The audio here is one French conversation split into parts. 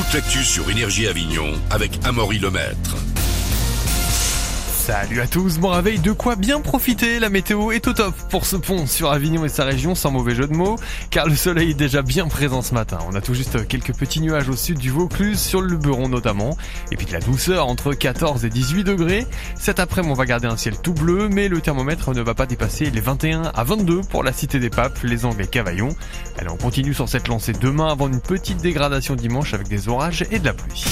toute l'actu sur Énergie Avignon avec Amaury Lemaître. Salut à tous, bon réveil, de quoi bien profiter, la météo est au top pour ce pont sur Avignon et sa région, sans mauvais jeu de mots, car le soleil est déjà bien présent ce matin. On a tout juste quelques petits nuages au sud du Vaucluse, sur le Luberon notamment, et puis de la douceur entre 14 et 18 degrés. Cet après-midi on va garder un ciel tout bleu, mais le thermomètre ne va pas dépasser les 21 à 22 pour la Cité des Papes, les Angles et Cavaillon. Allez, on continue sur cette lancée demain avant une petite dégradation dimanche avec des orages et de la pluie.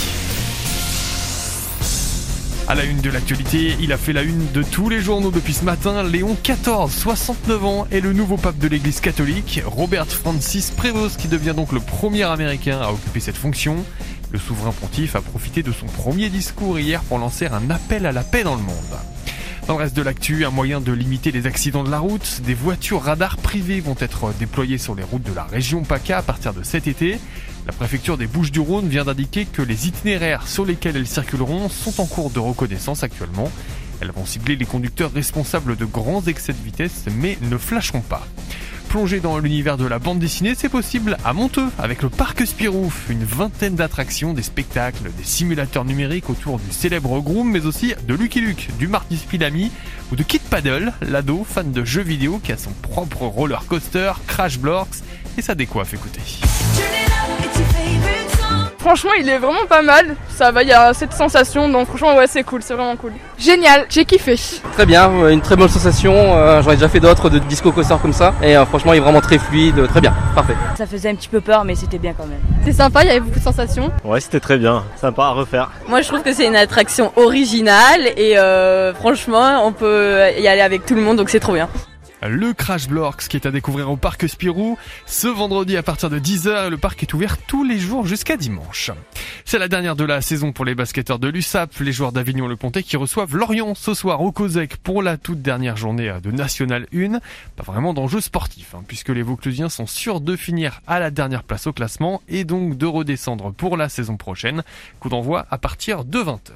À la une de l'actualité, il a fait la une de tous les journaux depuis ce matin. Léon XIV, 69 ans, est le nouveau pape de l'église catholique. Robert Francis Prévost qui devient donc le premier américain à occuper cette fonction. Le souverain pontife a profité de son premier discours hier pour lancer un appel à la paix dans le monde. Dans le reste de l'actu, un moyen de limiter les accidents de la route, des voitures radars privées vont être déployées sur les routes de la région PACA à partir de cet été. La préfecture des Bouches-du-Rhône vient d'indiquer que les itinéraires sur lesquels elles circuleront sont en cours de reconnaissance actuellement. Elles vont cibler les conducteurs responsables de grands excès de vitesse, mais ne flasheront pas. Plonger dans l'univers de la bande dessinée, c'est possible à Monteux, avec le Parc Spirou. Une vingtaine d'attractions, des spectacles, des simulateurs numériques autour du célèbre Groom, mais aussi de Lucky Luke, du Marsupilami ou de Kid Paddle, l'ado fan de jeux vidéo qui a son propre roller coaster, Crash Blocks, et sa décoiffe, écoutez. Franchement, il est vraiment pas mal. Ça va, il y a cette sensation, donc franchement, ouais, c'est cool, c'est vraiment cool. Génial, j'ai kiffé. Très bien, une très bonne sensation. J'en ai déjà fait d'autres de disco coaster comme ça. Et franchement, il est vraiment très fluide, très bien, parfait. Ça faisait un petit peu peur, mais c'était bien quand même. C'était sympa, il y avait beaucoup de sensations. Ouais, c'était très bien, sympa à refaire. Moi, je trouve que c'est une attraction originale et franchement, on peut y aller avec tout le monde, donc c'est trop bien. Le Crash Blocks qui est à découvrir au Parc Spirou ce vendredi à partir de 10h. Le parc est ouvert tous les jours jusqu'à dimanche. C'est la dernière de la saison pour les basketteurs de l'USAP, les joueurs d'Avignon-le-Pontet qui reçoivent Lorient ce soir au COSEC pour la toute dernière journée de National 1. Pas vraiment d'enjeu sportif, puisque les Vauclusiens sont sûrs de finir à la dernière place au classement et donc de redescendre pour la saison prochaine. Coup d'envoi à partir de 20h.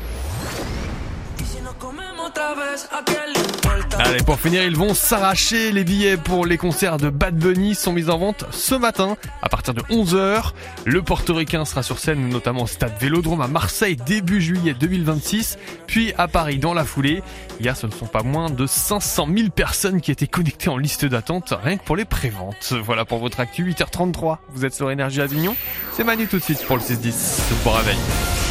Allez, pour finir, ils vont s'arracher. Les billets pour les concerts de Bad Bunny sont mis en vente ce matin à partir de 11h. Le portoricain sera sur scène notamment au stade Vélodrome à Marseille début juillet 2026, puis à Paris dans la foulée. Hier, ce ne sont pas moins de 500 000 personnes qui étaient connectées en liste d'attente rien que pour les préventes. Voilà pour votre actu, 8h33. Vous êtes sur Énergie Avignon. C'est Manu tout de suite pour le 6-10. Bon réveil.